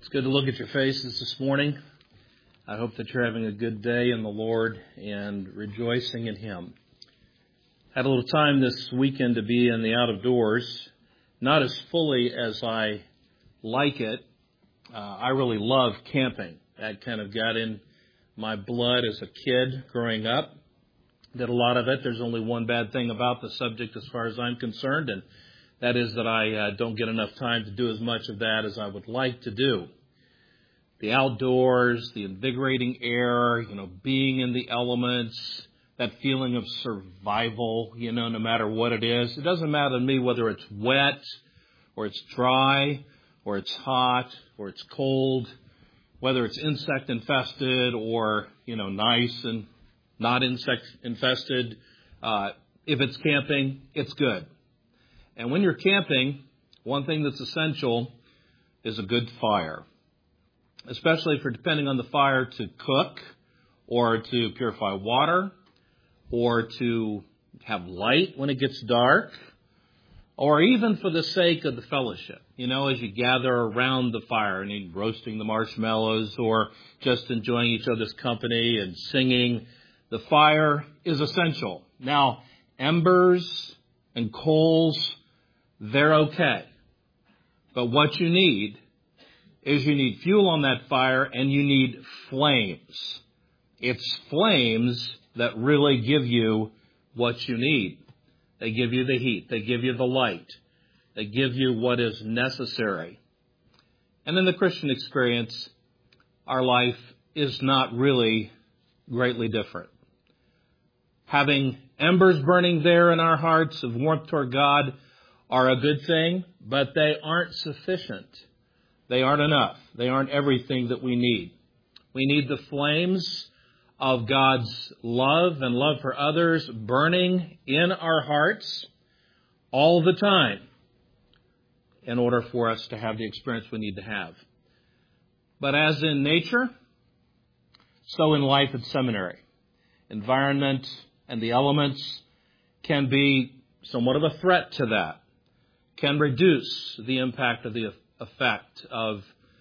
It's good to look at your faces this morning. I hope that you're having a good day in the Lord and rejoicing in Him. Had a little time this weekend to be in the out of doors, not as fully as I like it. I really love camping. That kind of got in my blood as a kid growing up. Did a lot of it. There's only one bad thing about the subject as far as I'm concerned, and that is that I don't get enough time to do as much of that as I would like to do. The outdoors, the invigorating air, being in the elements, that feeling of survival, no matter what it is. It doesn't matter to me whether it's wet or it's dry or it's hot or it's cold, whether it's insect infested or, nice and not insect infested. If it's camping, it's good. And when you're camping, one thing that's essential is a good fire, especially for depending on the fire to cook or to purify water or to have light when it gets dark, or even for the sake of the fellowship, as you gather around the fire and you're roasting the marshmallows or just enjoying each other's company and singing. The fire is essential. Now, embers and coals, they're okay. But what you need is you need fuel on that fire and you need flames. It's flames that really give you what you need. They give you the heat. They give you the light. They give you what is necessary. And in the Christian experience, our life is not really greatly different. Having embers burning there in our hearts of warmth toward God are a good thing, but they aren't sufficient. They aren't enough. They aren't everything that we need. We need the flames of God's love and love for others burning in our hearts all the time in order for us to have the experience we need to have. But as in nature, so in life at seminary. Environment and the elements can be somewhat of a threat to that, can reduce the impact of the effect of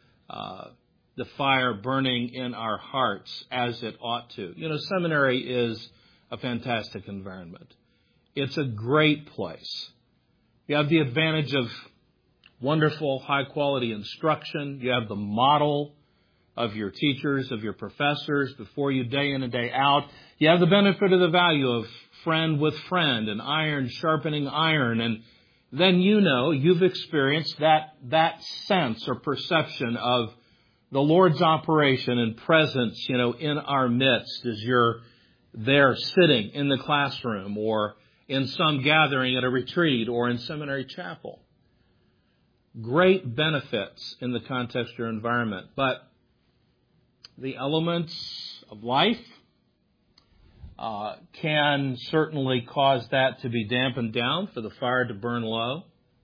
the fire burning in our hearts as it ought to. Seminary is a fantastic environment. It's a great place. You have the advantage of wonderful, high-quality instruction. You have the model of your teachers, of your professors before you day in and day out. You have the benefit of the value of friend with friend and iron sharpening iron. And then you've experienced that sense or perception of the Lord's operation and presence, in our midst as you're there sitting in the classroom or in some gathering at a retreat or in seminary chapel. Great benefits in the context of your environment. But the elements of life can certainly cause that to be dampened down, for the fire to burn low,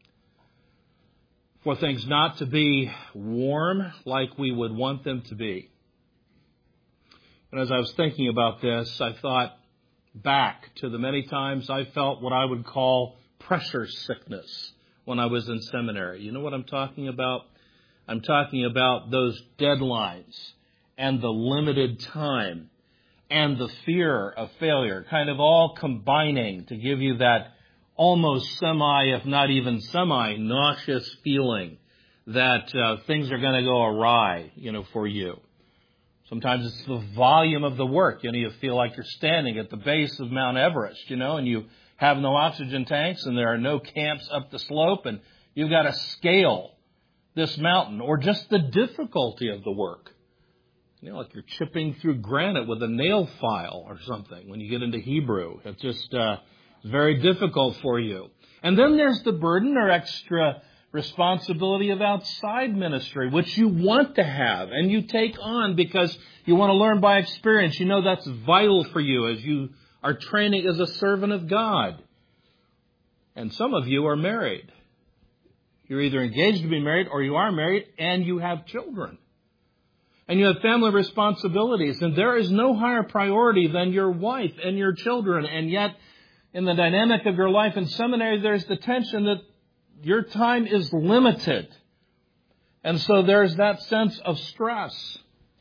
for things not to be warm like we would want them to be. And as I was thinking about this, I thought back to the many times I felt what I would call pressure sickness when I was in seminary. You know what I'm talking about? I'm talking about those deadlines and the limited time and the fear of failure, kind of all combining to give you that almost if not even nauseous feeling that things are going to go awry, for you. Sometimes it's the volume of the work. You feel like you're standing at the base of Mount Everest, and you have no oxygen tanks and there are no camps up the slope and you've got to scale this mountain, or just the difficulty of the work. Like you're chipping through granite with a nail file or something when you get into Hebrew. It's just very difficult for you. And then there's the burden or extra responsibility of outside ministry, which you want to have and you take on because you want to learn by experience. That's vital for you as you are training as a servant of God. And some of you are married. You're either engaged to be married or you are married and you have children. And you have family responsibilities, and there is no higher priority than your wife and your children. And yet, in the dynamic of your life in seminary, there's the tension that your time is limited. And so there's that sense of stress.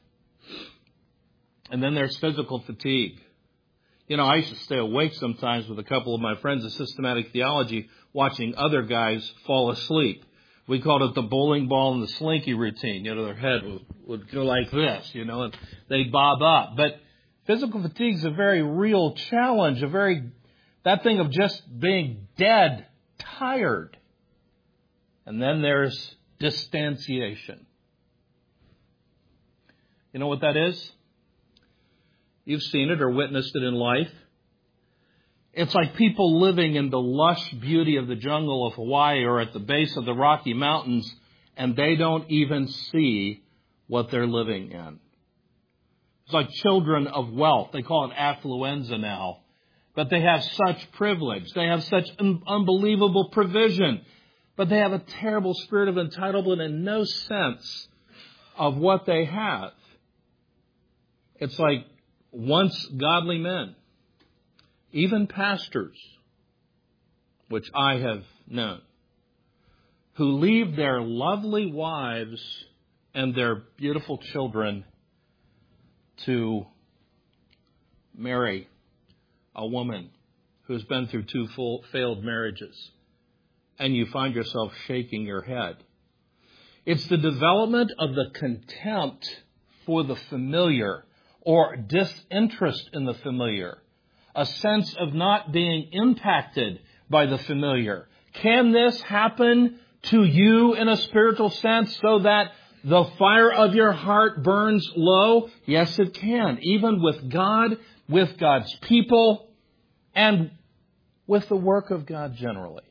And then there's physical fatigue. You know, I used to stay awake sometimes with a couple of my friends in systematic theology watching other guys fall asleep. We called it the bowling ball and the slinky routine. You know, their head would go like this, you know, and they'd bob up. But physical fatigue is a very real challenge, that thing of just being dead, tired. And then there's distanciation. You know what that is? You've seen it or witnessed it in life. It's like people living in the lush beauty of the jungle of Hawaii or at the base of the Rocky Mountains, and they don't even see what they're living in. It's like children of wealth. They call it affluenza now. But they have such privilege. They have such unbelievable provision. But they have a terrible spirit of entitlement and no sense of what they have. It's like once godly men, even pastors, which I have known, who leave their lovely wives and their beautiful children to marry a woman who's been through two failed marriages, and you find yourself shaking your head. It's the development of the contempt for the familiar or disinterest in the familiar, a sense of not being impacted by the familiar. Can this happen to you in a spiritual sense so that the fire of your heart burns low? Yes, it can. Even with God, with God's people, and with the work of God generally.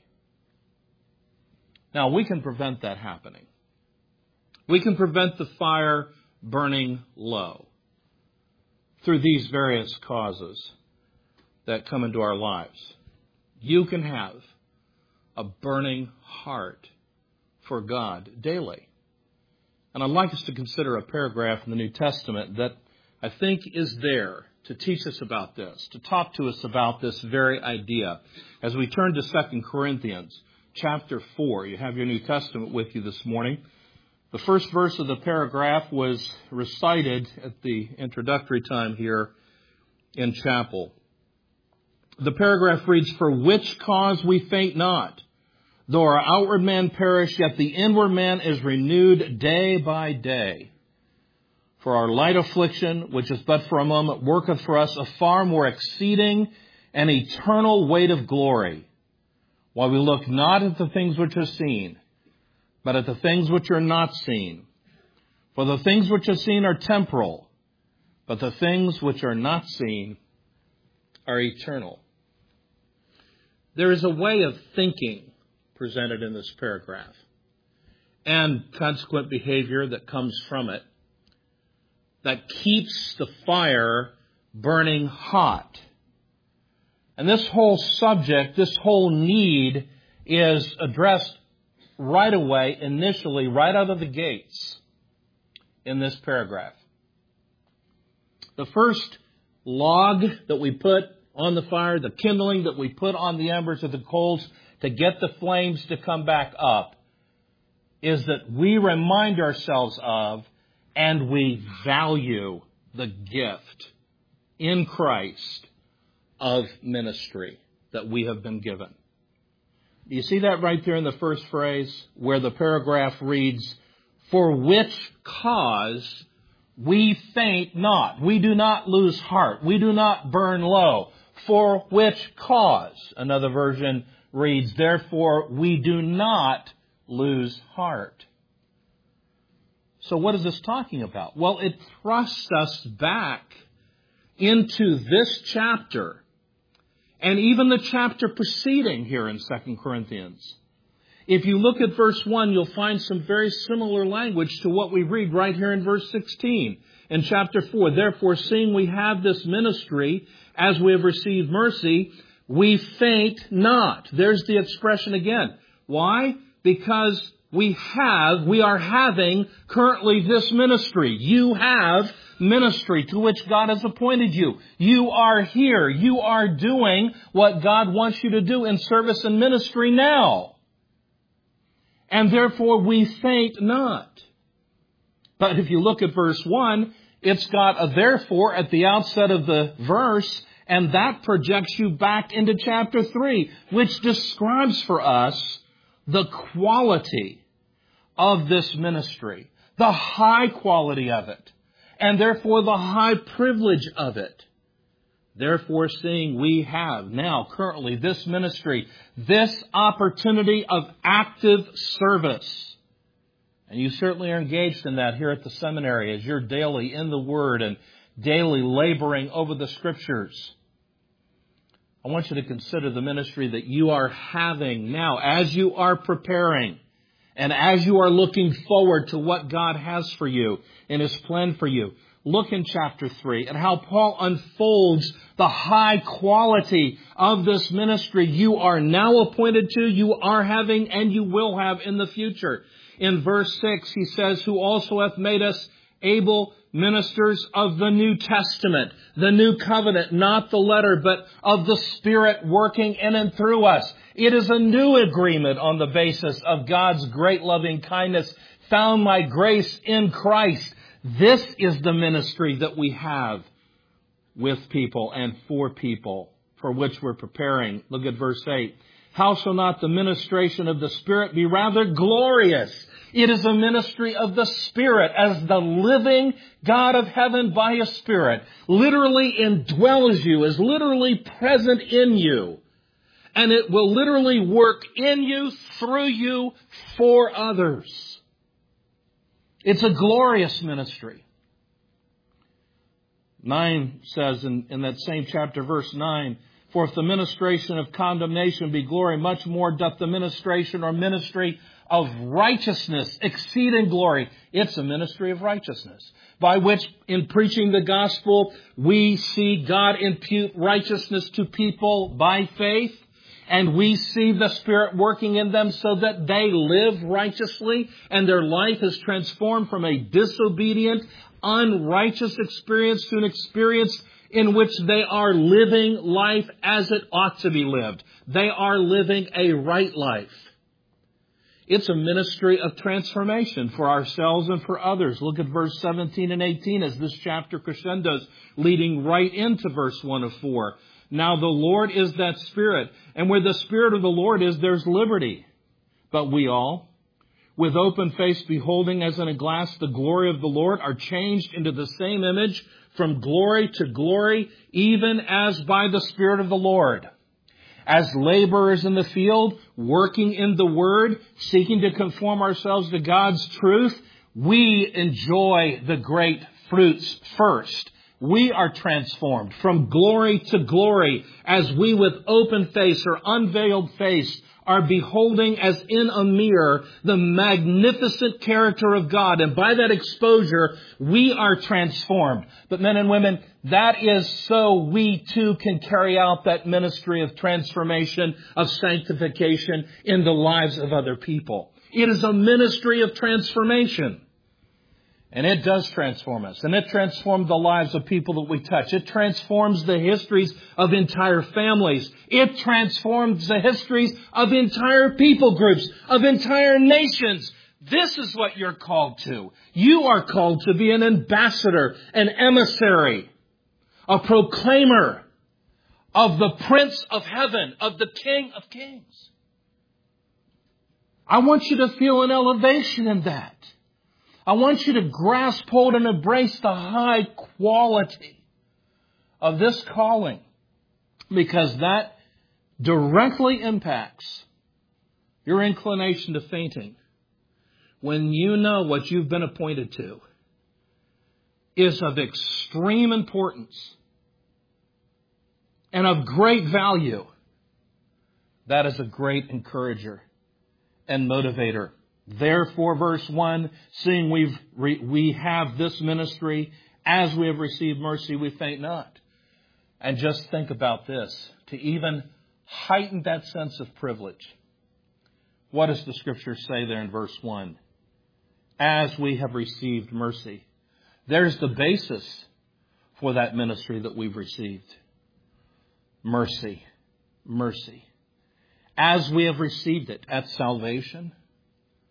Now, we can prevent that happening. We can prevent the fire burning low through these various causes that come into our lives. You can have a burning heart for God daily. And I'd like us to consider a paragraph in the New Testament that I think is there to teach us about this, to talk to us about this very idea. As we turn to 2 Corinthians chapter 4, you have your New Testament with you this morning. The first verse of the paragraph was recited at the introductory time here in chapel. The paragraph reads, "For which cause we faint not, though our outward man perish, yet the inward man is renewed day by day. For our light affliction, which is but for a moment, worketh for us a far more exceeding and eternal weight of glory, while we look not at the things which are seen, but at the things which are not seen. For the things which are seen are temporal, but the things which are not seen are eternal." There is a way of thinking presented in this paragraph and consequent behavior that comes from it that keeps the fire burning hot. And this whole subject, this whole need is addressed right away, initially, right out of the gates in this paragraph. The first log that we put on the fire, the kindling that we put on the embers of the coals to get the flames to come back up, is that we remind ourselves of and we value the gift in Christ of ministry that we have been given. Do you see that right there in the first phrase where the paragraph reads, "For which cause we faint not." We do not lose heart. We do not burn low. For which cause? Another version reads, "Therefore we do not lose heart." So what is this talking about? Well, it thrusts us back into this chapter and even the chapter preceding here in 2 Corinthians. If you look at verse 1, you'll find some very similar language to what we read right here in verse 16 in chapter 4. "Therefore, seeing we have this ministry, as we have received mercy, we faint not." There's the expression again. Why? Because we are having currently this ministry. You have ministry to which God has appointed you. You are here. You are doing what God wants you to do in service and ministry now. and therefore we faint not. But if you look at verse 1, it's got a therefore at the outset of the verse, and that projects you back into chapter 3, which describes for us the quality of this ministry, the high quality of it, and therefore the high privilege of it. Therefore, seeing we have now currently this ministry, this opportunity of active service, and you certainly are engaged in that here at the seminary as you're daily in the Word and daily laboring over the Scriptures. I want you to consider the ministry that you are having now as you are preparing and as you are looking forward to what God has for you and His plan for you. Look in chapter 3 at how Paul unfolds the high quality of this ministry you are now appointed to, you are having, and you will have in the future. In verse 6, he says, who also hath made us able ministers of the New Testament, the New Covenant, not the letter, but of the Spirit working in and through us. It is a new agreement on the basis of God's great loving kindness, found by grace in Christ. This is the ministry that we have with people and for people for which we're preparing. Look at verse 8. How shall not the ministration of the Spirit be rather glorious? It is a ministry of the Spirit as the living God of heaven by His Spirit literally indwells you, is literally present in you. And it will literally work in you, through you, for others. It's a glorious ministry. 9 says in that same chapter, verse 9, for if the ministration of condemnation be glory, much more doth the ministration or ministry of righteousness exceed in glory. It's a ministry of righteousness, by which in preaching the gospel, we see God impute righteousness to people by faith. And we see the Spirit working in them so that they live righteously and their life is transformed from a disobedient, unrighteous experience to an experience in which they are living life as it ought to be lived. They are living a right life. It's a ministry of transformation for ourselves and for others. Look at verse 17 and 18 as this chapter crescendos, leading right into verse 1 of 4. Now the Lord is that Spirit, and where the Spirit of the Lord is, there's liberty. But we all, with open face beholding as in a glass the glory of the Lord, are changed into the same image from glory to glory, even as by the Spirit of the Lord. As laborers in the field, working in the Word, seeking to conform ourselves to God's truth, we enjoy the great fruits first. We are transformed from glory to glory as we with open face or unveiled face are beholding as in a mirror the magnificent character of God. And by that exposure, we are transformed. But men and women, that is so we too can carry out that ministry of transformation, of sanctification in the lives of other people. It is a ministry of transformation. And it does transform us. And it transforms the lives of people that we touch. It transforms the histories of entire families. It transforms the histories of entire people groups, of entire nations. This is what you're called to. You are called to be an ambassador, an emissary, a proclaimer of the Prince of Heaven, of the King of Kings. I want you to feel an elevation in that. I want you to grasp hold and embrace the high quality of this calling, because that directly impacts your inclination to fainting when you know what you've been appointed to is of extreme importance and of great value. That is a great encourager and motivator. Therefore, verse 1, seeing we have this ministry, as we have received mercy, we faint not. And just think about this, to even heighten that sense of privilege. What does the Scripture say there in verse 1? As we have received mercy. There's the basis for that ministry that we've received. Mercy. Mercy. As we have received it at salvation,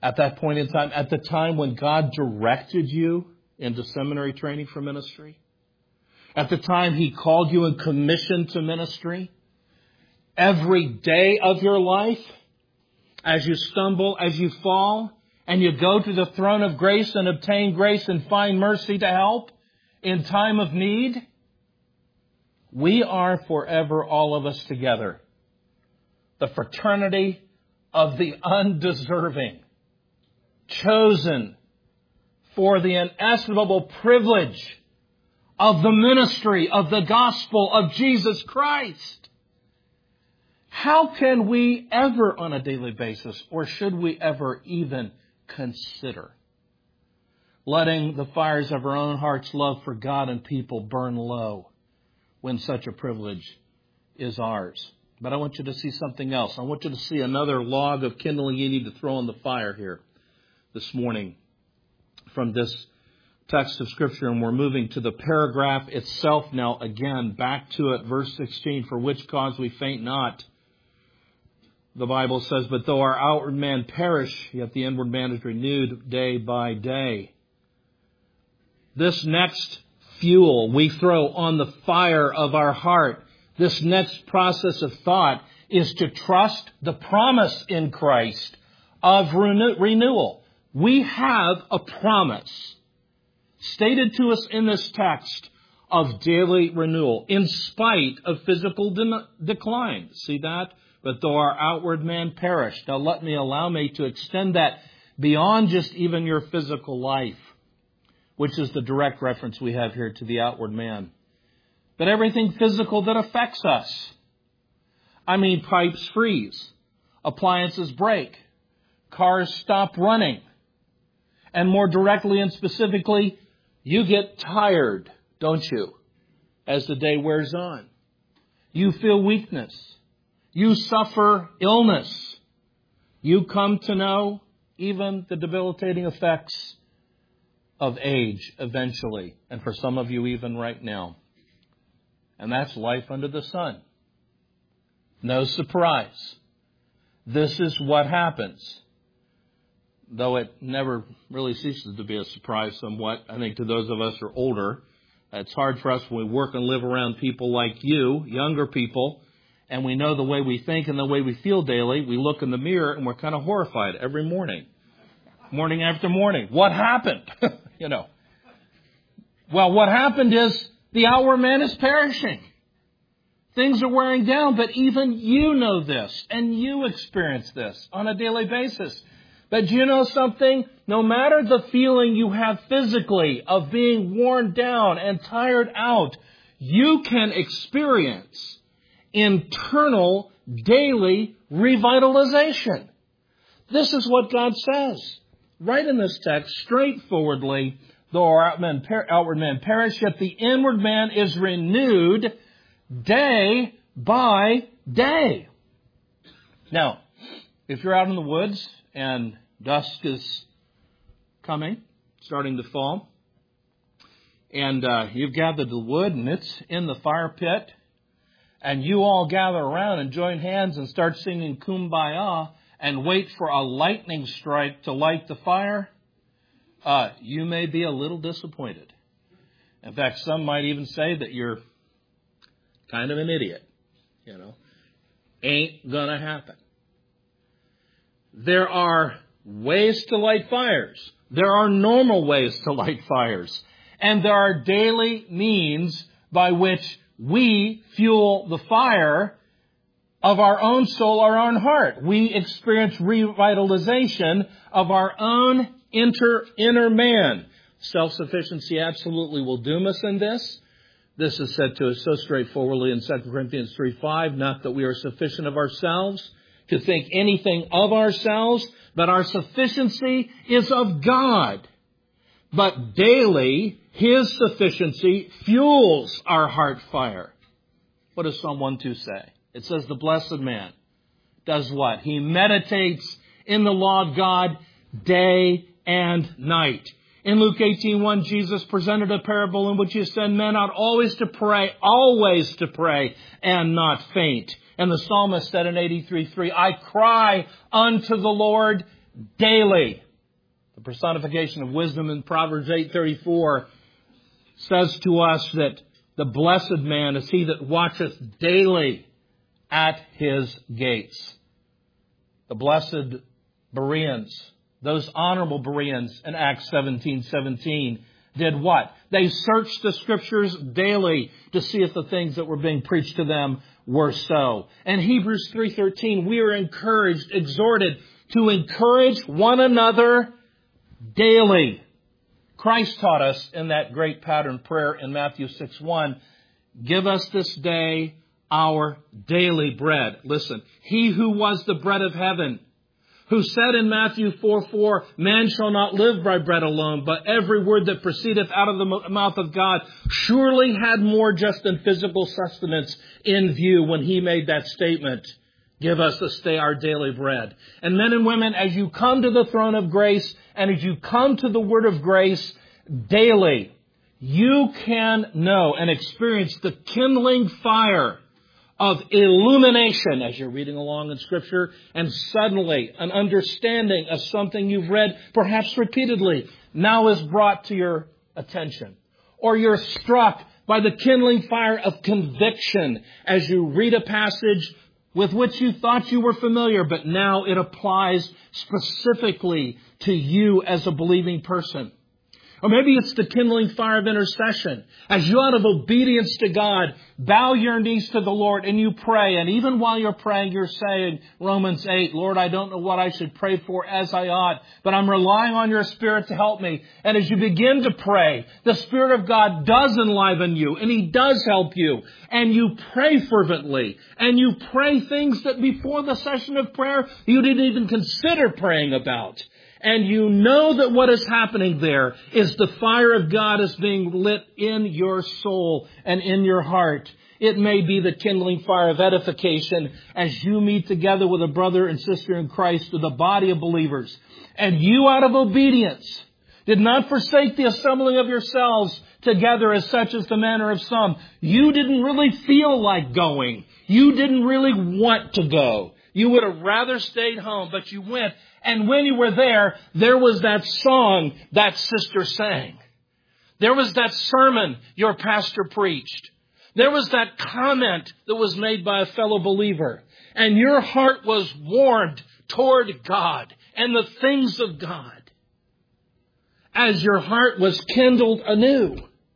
At that point in time, at the time when God directed you into seminary training for ministry, at the time He called you and commissioned to ministry, every day of your life, as you stumble, as you fall, and you go to the throne of grace and obtain grace and find mercy to help in time of need, we are forever, all of us together, the fraternity of the undeserving, chosen for the inestimable privilege of the ministry of the gospel of Jesus Christ. How can we ever on a daily basis, or should we ever even consider letting the fires of our own heart's love for God and people burn low when such a privilege is ours? But I want you to see something else. I want you to see another log of kindling you need to throw on the fire here this morning from this text of Scripture. And we're moving to the paragraph itself now again, back to it, verse 16, for which cause we faint not. The Bible says, but though our outward man perish, yet the inward man is renewed day by day. This next fuel we throw on the fire of our heart, this next process of thought, is to trust the promise in Christ of renewal. We have a promise stated to us in this text of daily renewal in spite of physical decline. See that? But though our outward man perish. Now allow me to extend that beyond just even your physical life, which is the direct reference we have here to the outward man. But everything physical that affects us. I mean, pipes freeze, appliances break, cars stop running, and more directly and specifically, you get tired, don't you, as the day wears on. You feel weakness. You suffer illness. You come to know even the debilitating effects of age eventually, and for some of you even right now. And that's life under the sun. No surprise. This is what happens. Though it never really ceases to be a surprise somewhat, I think to those of us who are older, it's hard for us when we work and live around people like you, younger people, and we know the way we think and the way we feel daily. We look in the mirror and we're kind of horrified every morning. Morning after morning. What happened? Well, what happened is the outward man is perishing. Things are wearing down, but even you know this and you experience this on a daily basis. But you know something? No matter the feeling you have physically of being worn down and tired out, you can experience internal daily revitalization. This is what God says. Right in this text, straightforwardly, though our outward man perish, yet the inward man is renewed day by day. Now, if you're out in the woods and dusk is coming, starting to fall, and you've gathered the wood and it's in the fire pit, and you all gather around and join hands and start singing Kumbaya and wait for a lightning strike to light the fire, you may be a little disappointed. In fact, some might even say that you're kind of an idiot. Ain't gonna happen. There are ways to light fires. There are normal ways to light fires. And there are daily means by which we fuel the fire of our own soul, our own heart. We experience revitalization of our own inner man. Self-sufficiency absolutely will doom us in this. This is said to us so straightforwardly in 2 Corinthians 3:5, not that we are sufficient of ourselves to think anything of ourselves, but our sufficiency is of God. But daily, His sufficiency fuels our heart fire. What does Psalm 1:2 say? It says the blessed man does what? He meditates in the law of God day and night. In Luke 18:1, Jesus presented a parable in which He said, men ought always to pray and not faint. And the psalmist said in 83:3, I cry unto the Lord daily. The personification of wisdom in Proverbs 8:34 says to us that the blessed man is he that watcheth daily at his gates. The blessed Bereans, those honorable Bereans in Acts 17:17, did what? They searched the Scriptures daily to see if the things that were being preached to them were so. In Hebrews 3:13, we are encouraged, exhorted to encourage one another daily. Christ taught us in that great pattern prayer in Matthew 6:1, give us this day our daily bread. Listen, he who was the bread of heaven, who said in Matthew 4:4, man shall not live by bread alone, but every word that proceedeth out of the mouth of God, surely had more just than physical sustenance in view when he made that statement. Give us this day our daily bread. And men and women, as you come to the throne of grace and as you come to the word of grace daily, you can know and experience the kindling fire of illumination as you're reading along in Scripture, and suddenly an understanding of something you've read perhaps repeatedly now is brought to your attention. Or you're struck by the kindling fire of conviction as you read a passage with which you thought you were familiar, but now it applies specifically to you as a believing person. Or maybe it's the kindling fire of intercession. As you, out of obedience to God, bow your knees to the Lord and you pray. And even while you're praying, you're saying, Romans 8, Lord, I don't know what I should pray for as I ought, but I'm relying on your Spirit to help me. And as you begin to pray, the Spirit of God does enliven you and He does help you. And you pray fervently. And you pray things that before the session of prayer, you didn't even consider praying about. And you know that what is happening there is the fire of God is being lit in your soul and in your heart. It may be the kindling fire of edification as you meet together with a brother and sister in Christ with a body of believers. And you, out of obedience, did not forsake the assembling of yourselves together as such as the manner of some. You didn't really feel like going. You didn't really want to go. You would have rather stayed home, but you went. And when you were there was that song that sister sang. There was that sermon your pastor preached. There was that comment that was made by a fellow believer. And your heart was warmed toward God and the things of God as your heart was kindled anew,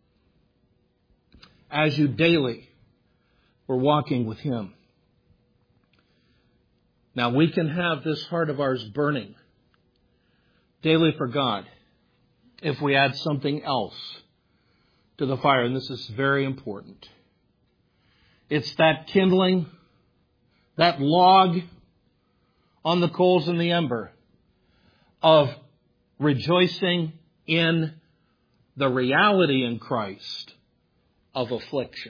as you daily were walking with Him. Now, we can have this heart of ours burning daily for God if we add something else to the fire. And this is very important. It's that kindling, that log on the coals in the ember of rejoicing in the reality in Christ of affliction.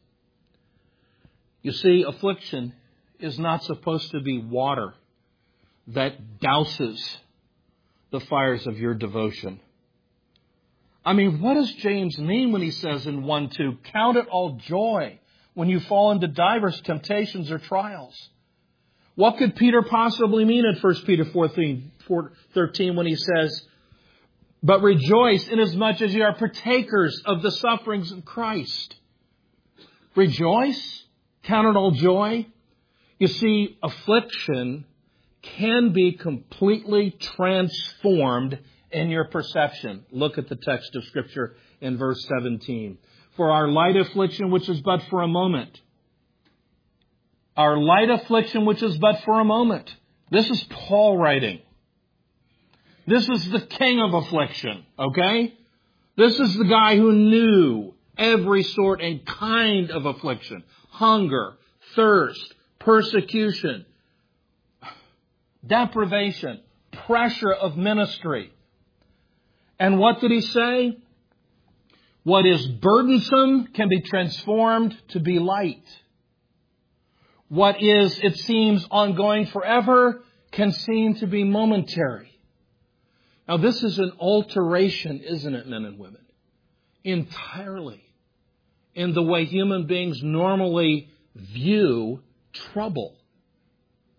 You see, affliction is not supposed to be water that douses the fires of your devotion. I mean, what does James mean when he says in 1:2, count it all joy when you fall into divers temptations or trials? What could Peter possibly mean in 1 Peter 4:13 when he says, but rejoice inasmuch as you are partakers of the sufferings of Christ? Rejoice? Count it all joy? You see, affliction can be completely transformed in your perception. Look at the text of Scripture in verse 17. For our light affliction, which is but for a moment. Our light affliction, which is but for a moment. This is Paul writing. This is the king of affliction, okay? This is the guy who knew every sort and kind of affliction. Hunger, thirst, persecution, deprivation, pressure of ministry. And what did he say? What is burdensome can be transformed to be light. What is, it seems, ongoing forever can seem to be momentary. Now, this is an alteration, isn't it, men and women? Entirely in the way human beings normally view trouble.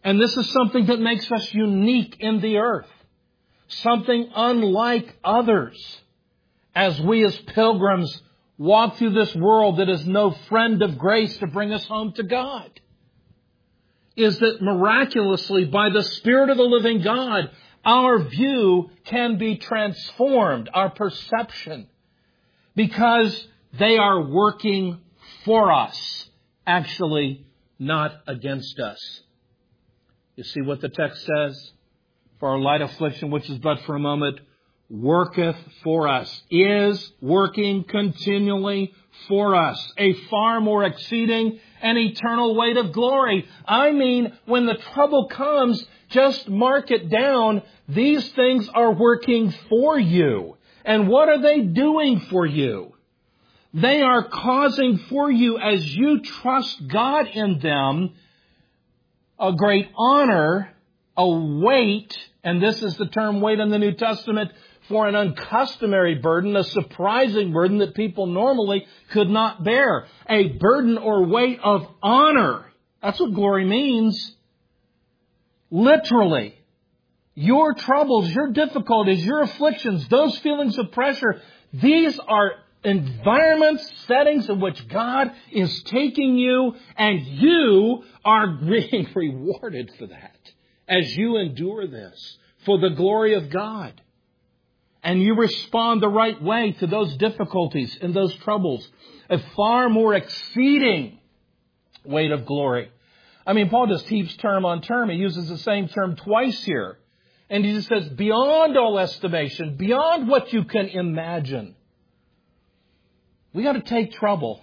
And this is something that makes us unique in the earth. Something unlike others. As we as pilgrims walk through this world that is no friend of grace to bring us home to God. Is that miraculously, by the Spirit of the living God, our view can be transformed, our perception, because they are working for us, actually not against us. You see what the text says? For our light affliction, which is but for a moment, worketh for us, is working continually for us, a far more exceeding and eternal weight of glory. I mean, when the trouble comes, just mark it down. These things are working for you. And what are they doing for you? They are causing for you, as you trust God in them, a great honor, a weight, and this is the term weight in the New Testament, for an uncustomary burden, a surprising burden that people normally could not bear. A burden or weight of honor. That's what glory means. Literally. Your troubles, your difficulties, your afflictions, those feelings of pressure, these are environments, settings in which God is taking you, and you are being rewarded for that as you endure this for the glory of God. And you respond the right way to those difficulties and those troubles. A far more exceeding weight of glory. I mean, Paul just heaps term on term. He uses the same term twice here. And he just says, beyond all estimation, beyond what you can imagine. We got to take trouble.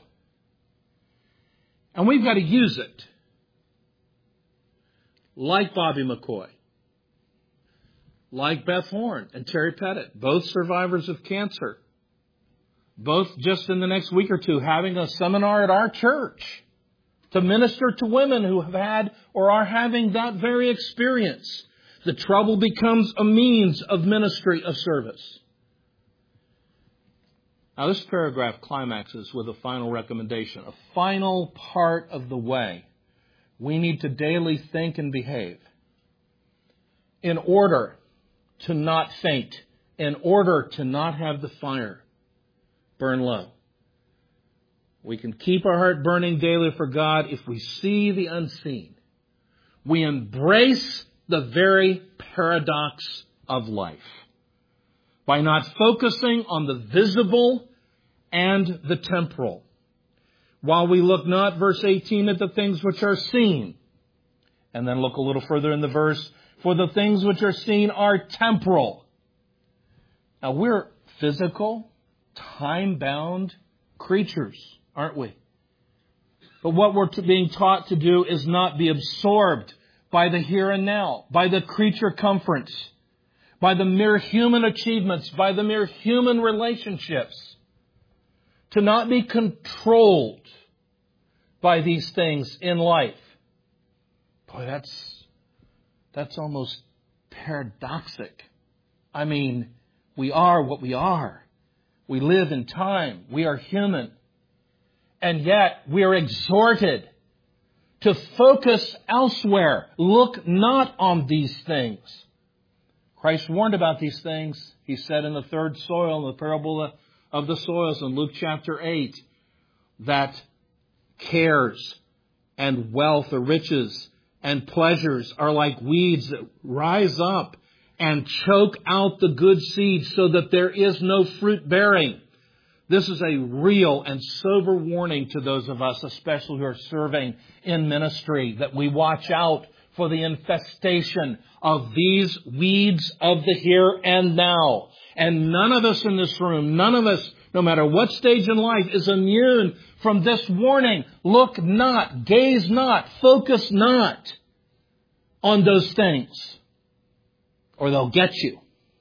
And we've got to use it. Like Bobby McCoy. Like Beth Horn and Terry Pettit, both survivors of cancer. Both just in the next week or two having a seminar at our church to minister to women who have had or are having that very experience. The trouble becomes a means of ministry, of service. Now this paragraph climaxes with a final recommendation, a final part of the way we need to daily think and behave in order to not faint, in order to not have the fire burn low. We can keep our heart burning daily for God if we see the unseen. We embrace the very paradox of life by not focusing on the visible and the temporal. While we look not, verse 18, at the things which are seen. And then look a little further in the verse, for the things which are seen are temporal. Now we're physical, time-bound creatures, aren't we? But what we're being taught to do is not be absorbed by the here and now, by the creature comforts, by the mere human achievements, by the mere human relationships. To not be controlled by these things in life. Boy, that's almost paradoxic. I mean, we are what we are. We live in time. We are human. And yet we are exhorted to focus elsewhere. Look not on these things. Christ warned about these things. He said in the third soil, in the parable of the soils in Luke chapter 8, that cares and wealth or riches and pleasures are like weeds that rise up and choke out the good seed so that there is no fruit bearing. This is a real and sober warning to those of us, especially who are serving in ministry, that we watch out for the infestation of these weeds of the here and now. And none of us in this room, none of us, no matter what stage in life, is immune from this warning. Look not, gaze not, focus not on those things, or they'll get you.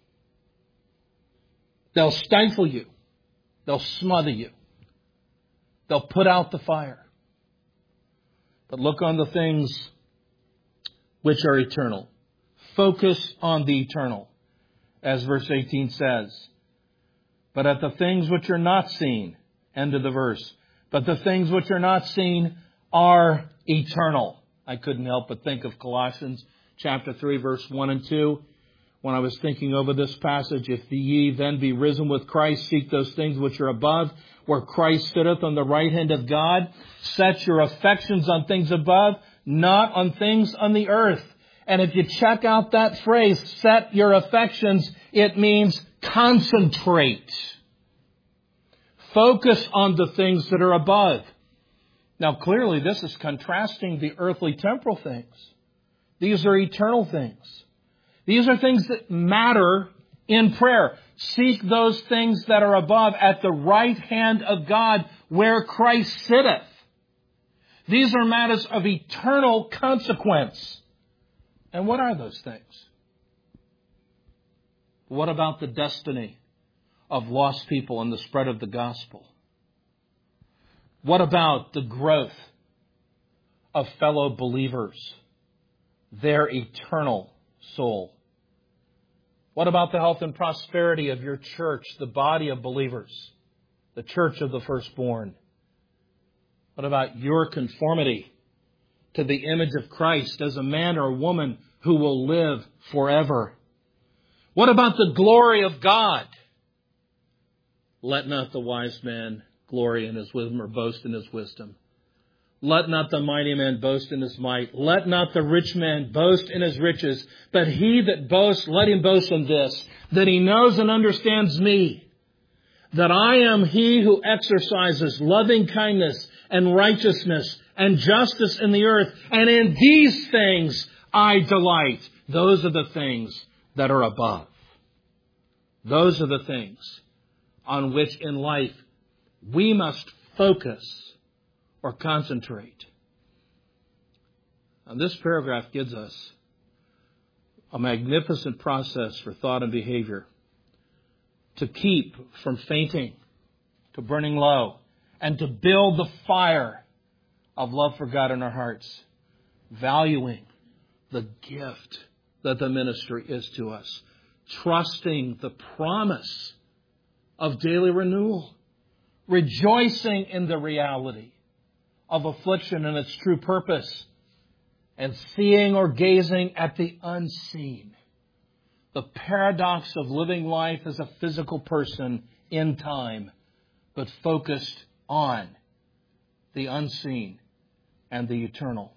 They'll stifle you. They'll smother you. They'll put out the fire. But look on the things which are eternal. Focus on the eternal, as verse 18 says. But at the things which are not seen, end of the verse. But the things which are not seen are eternal. I couldn't help but think of Colossians chapter 3, verse 1 and 2. When I was thinking over this passage, if ye then be risen with Christ, seek those things which are above, where Christ sitteth on the right hand of God. Set your affections on things above, not on things on the earth. And if you check out that phrase, set your affections, it means concentrate. Focus on the things that are above. Now clearly this is contrasting the earthly temporal things. These are eternal things. These are things that matter in prayer. Seek those things that are above at the right hand of God where Christ sitteth. These are matters of eternal consequence. And what are those things? What about the destiny of lost people and the spread of the gospel? What about the growth of fellow believers, their eternal soul? What about the health and prosperity of your church, the body of believers, the church of the firstborn? What about your conformity to the image of Christ as a man or a woman who will live forever? What about the glory of God? Let not the wise man glory in his wisdom or boast in his wisdom. Let not the mighty man boast in his might. Let not the rich man boast in his riches. But he that boasts, let him boast in this, that he knows and understands me, that I am he who exercises loving kindness and righteousness and justice in the earth. And in these things I delight. Those are the things that are above. Those are the things on which in life we must focus or concentrate. And this paragraph gives us a magnificent process for thought and behavior to keep from fainting, to burning low, and to build the fire of love for God in our hearts, valuing the gift that the ministry is to us, trusting the promise of daily renewal, rejoicing in the reality of affliction and its true purpose, and seeing or gazing at the unseen. The paradox of living life as a physical person in time, but focused on the unseen and the eternal.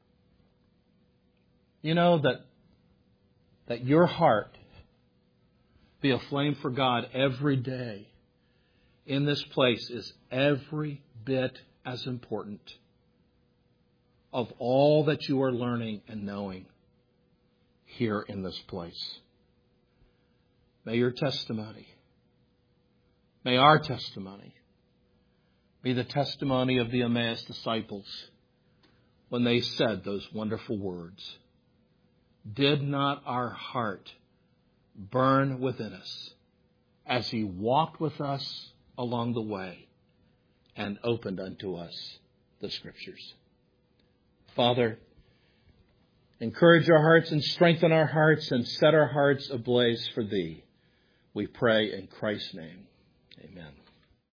You know that your heart be a flame for God every day in this place is every bit as important of all that you are learning and knowing here in this place. May your testimony, may our testimony be the testimony of the Emmaus disciples when they said those wonderful words. Did not our heart burn within us as he walked with us along the way and opened unto us the Scriptures? Father, encourage our hearts and strengthen our hearts and set our hearts ablaze for Thee. We pray in Christ's name. Amen.